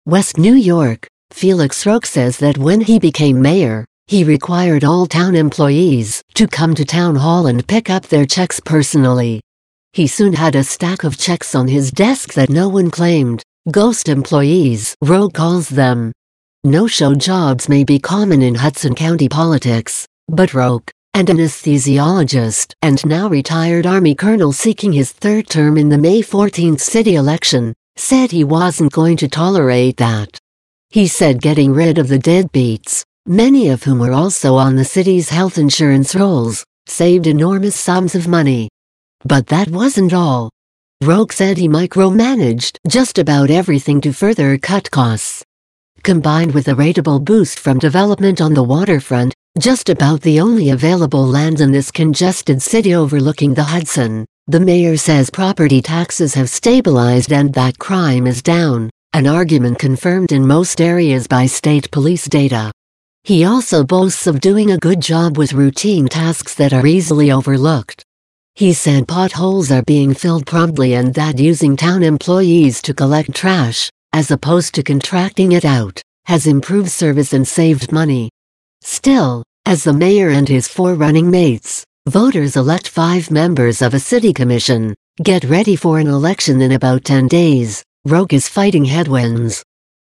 West New York, Felix Roque says that when he became mayor, he required all town employees to come to town hall and pick up their checks personally. He soon had a stack of checks on his desk that no one claimed, ghost employees, Roque calls them. No-show jobs may be common in Hudson County politics, but Roque, an anesthesiologist and now retired Army colonel seeking his third term in the May 14th city election, said he wasn't going to tolerate that. He said getting rid of the deadbeats, many of whom were also on the city's health insurance rolls, saved enormous sums of money. But that wasn't all. Roque said he micromanaged just about everything to further cut costs. Combined with a rateable boost from development on the waterfront, just about the only available land in this congested city overlooking the Hudson, the mayor says property taxes have stabilized and that crime is down, an argument confirmed in most areas by state police data. He also boasts of doing a good job with routine tasks that are easily overlooked. He said potholes are being filled promptly and that using town employees to collect trash, as opposed to contracting it out, has improved service and saved money. Still, as the mayor and his 4 running mates, voters elect 5 members of a city commission, get ready for an election in about 10 days, Roque is fighting headwinds.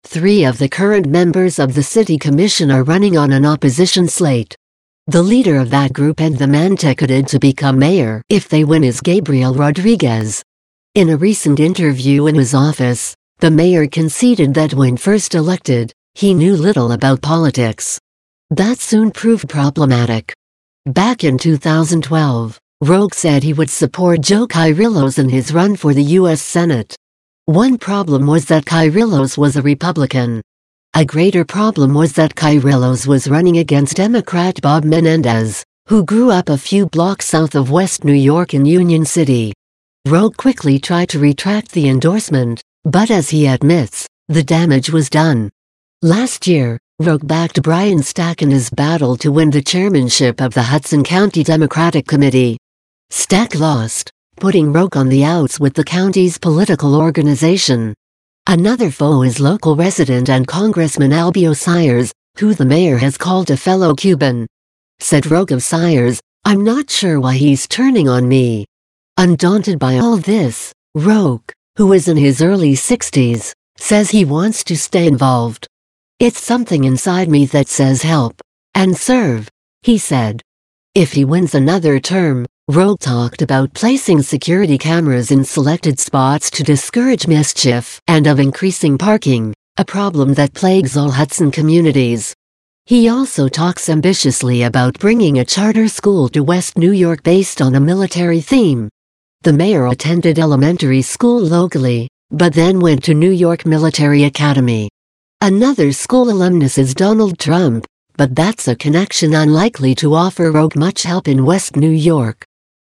3 of the current members of the city commission are running on an opposition slate. The leader of that group and the man ticketed to become mayor if they win is Gabriel Rodriguez. In a recent interview in his office, the mayor conceded that when first elected, he knew little about politics. That soon proved problematic. Back in 2012, Roque said he would support Joe Kyrillos in his run for the U.S. Senate. One problem was that Kyrillos was a Republican. A greater problem was that Kyrillos was running against Democrat Bob Menendez, who grew up a few blocks south of West New York in Union City. Roque quickly tried to retract the endorsement, but as he admits, the damage was done. Last year, Roque backed Brian Stack in his battle to win the chairmanship of the Hudson County Democratic Committee. Stack lost, putting Roque on the outs with the county's political organization. Another foe is local resident and Congressman Albio Sayers, who the mayor has called a fellow Cuban. Said Roque of Sayers, "I'm not sure why he's turning on me." Undaunted by all this, Roque, who is in his early 60s, says he wants to stay involved. "It's something inside me that says help and serve," he said. If he wins another term, Roque talked about placing security cameras in selected spots to discourage mischief and of increasing parking, a problem that plagues all Hudson communities. He also talks ambitiously about bringing a charter school to West New York based on a military theme. The mayor attended elementary school locally, but then went to New York Military Academy. Another school alumnus is Donald Trump, but that's a connection unlikely to offer Roque much help in West New York.